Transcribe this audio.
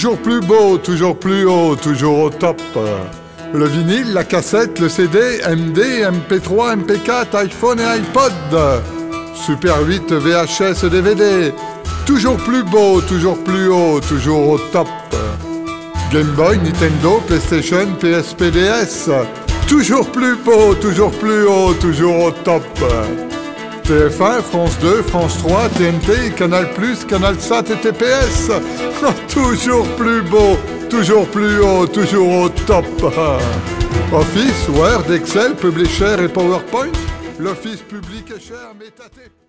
Toujours plus beau, toujours plus haut, toujours au top. Le vinyle, la cassette, le CD, MD, MP3, MP4, iPhone et iPod. Super 8, VHS, DVD. Toujours plus beau, toujours plus haut, toujours au top. Game Boy, Nintendo, PlayStation, PSP, DS. Toujours plus beau, toujours plus haut, toujours au top. TF1, France 2, France 3, TNT, Canal+, CanalSat et TPS. Toujours plus beau, toujours plus haut, toujours au top. Office, Word, Excel, Publisher et PowerPoint. L'Office public est cher, mais tâté.